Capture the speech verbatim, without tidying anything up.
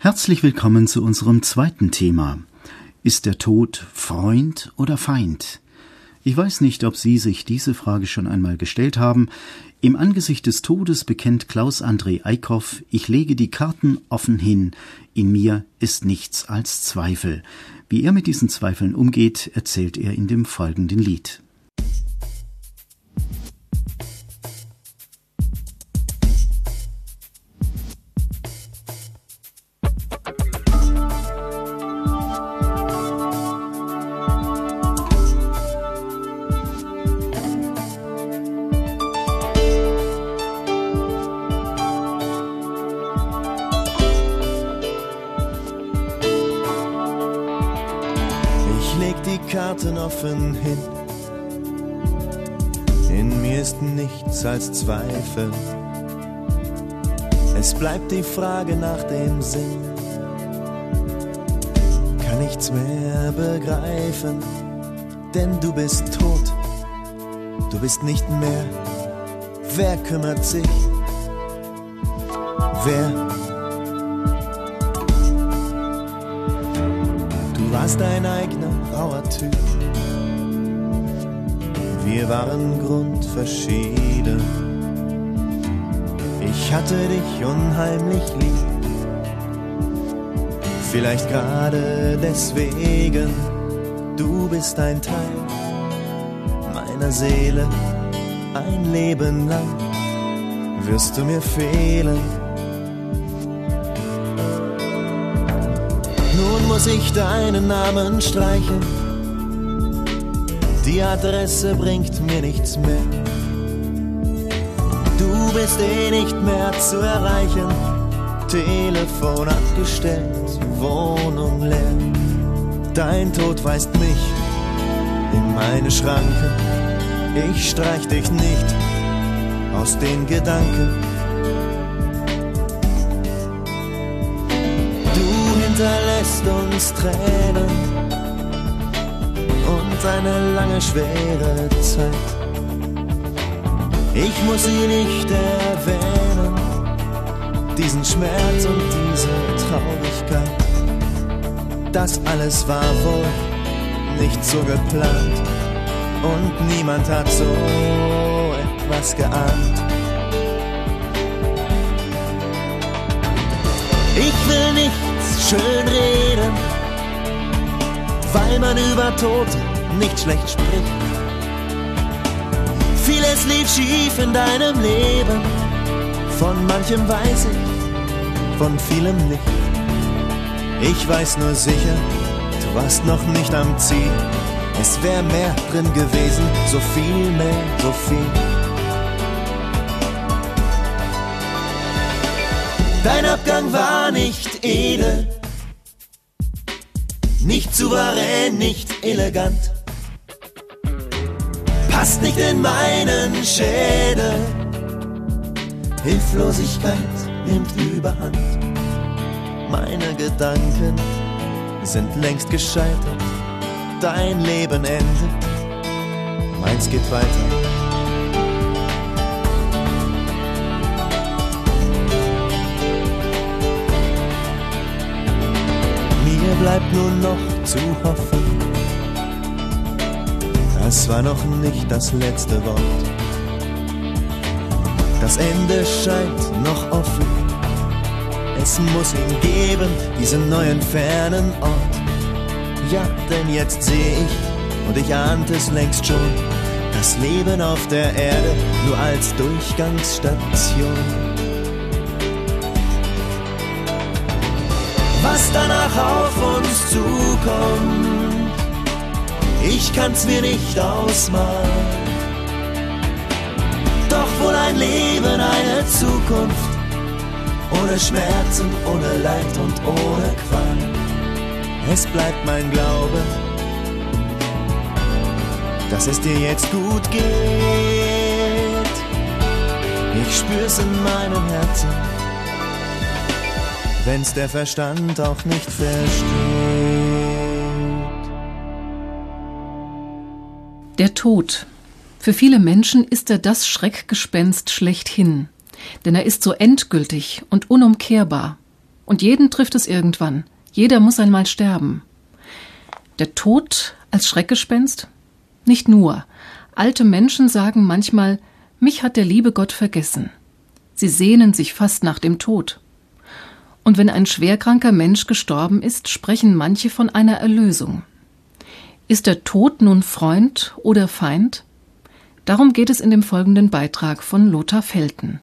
Herzlich willkommen zu unserem zweiten Thema. Ist der Tod Freund oder Feind? Ich weiß nicht, ob Sie sich diese Frage schon einmal gestellt haben. Im Angesicht des Todes bekennt Klaus-André Eickhoff: Ich lege die Karten offen hin, in mir ist nichts als Zweifel. Wie er mit diesen Zweifeln umgeht, erzählt er in dem folgenden Lied. Ich leg die Karten offen hin, in mir ist nichts als Zweifel. Es bleibt die Frage nach dem Sinn, kann nichts mehr begreifen, denn du bist tot, du bist nicht mehr. Wer kümmert sich? Wer? Du warst dein eigener rauer Typ. Wir waren grundverschieden. Ich hatte dich unheimlich lieb. Vielleicht gerade deswegen. Du bist ein Teil meiner Seele. Ein Leben lang wirst du mir fehlen. Nun muss ich deinen Namen streichen. Die Adresse bringt mir nichts mehr. Du bist eh nicht mehr zu erreichen. Telefon abgestellt, Wohnung leer. Dein Tod weist mich in meine Schranken. Ich streich dich nicht aus den Gedanken. Hinterlässt uns Tränen und eine lange, schwere Zeit. Ich muss sie nicht erwähnen, diesen Schmerz und diese Traurigkeit. Das alles war wohl nicht so geplant und niemand hat so etwas geahnt. Ich will nicht schön reden, weil man über Tote nicht schlecht spricht. Vieles lief schief in deinem Leben, von manchem weiß ich, von vielem nicht. Ich weiß nur sicher, du warst noch nicht am Ziel. Es wär mehr drin gewesen, so viel mehr, so viel. Dein Abgang war nicht edel, nicht souverän, nicht elegant. Passt nicht in meinen Schädel. Hilflosigkeit nimmt Überhand. Meine Gedanken sind längst gescheitert. Dein Leben endet, meins geht weiter. Bleibt nur noch zu hoffen, das war noch nicht das letzte Wort. Das Ende scheint noch offen, es muss ihn geben, diesen neuen fernen Ort. Ja, denn jetzt seh ich, und ich ahnte es längst schon, das Leben auf der Erde nur als Durchgangsstation. Was danach auf uns zukommt, ich kann's mir nicht ausmalen. Doch wohl ein Leben, eine Zukunft, ohne Schmerzen, ohne Leid und ohne Qual. Es bleibt mein Glaube, dass es dir jetzt gut geht. Ich spür's in meinem Herzen, wenn's der Verstand auch nicht versteht. Der Tod. Für viele Menschen ist er das Schreckgespenst schlechthin, denn er ist so endgültig und unumkehrbar. Und jeden trifft es irgendwann. Jeder muss einmal sterben. Der Tod als Schreckgespenst? Nicht nur. Alte Menschen sagen manchmal, mich hat der liebe Gott vergessen. Sie sehnen sich fast nach dem Tod. Und wenn ein schwerkranker Mensch gestorben ist, sprechen manche von einer Erlösung. Ist der Tod nun Freund oder Feind? Darum geht es in dem folgenden Beitrag von Lothar Felten.